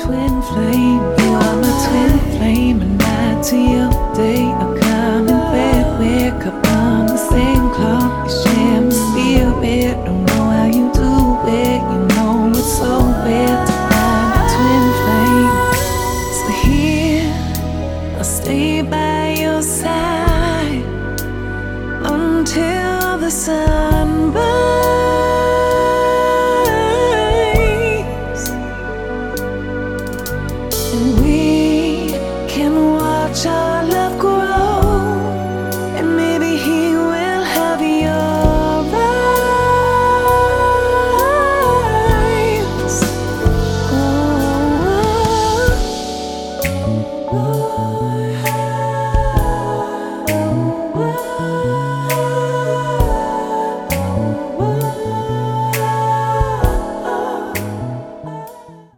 twin flame. You are my twin flame, and night to your day. I come in bed, wake up on the same clock. You share my spirit, don't know how you do it. You know it's so weird to find a twin flame. So here, I'll stay by your side until the sun burns, and we can watch our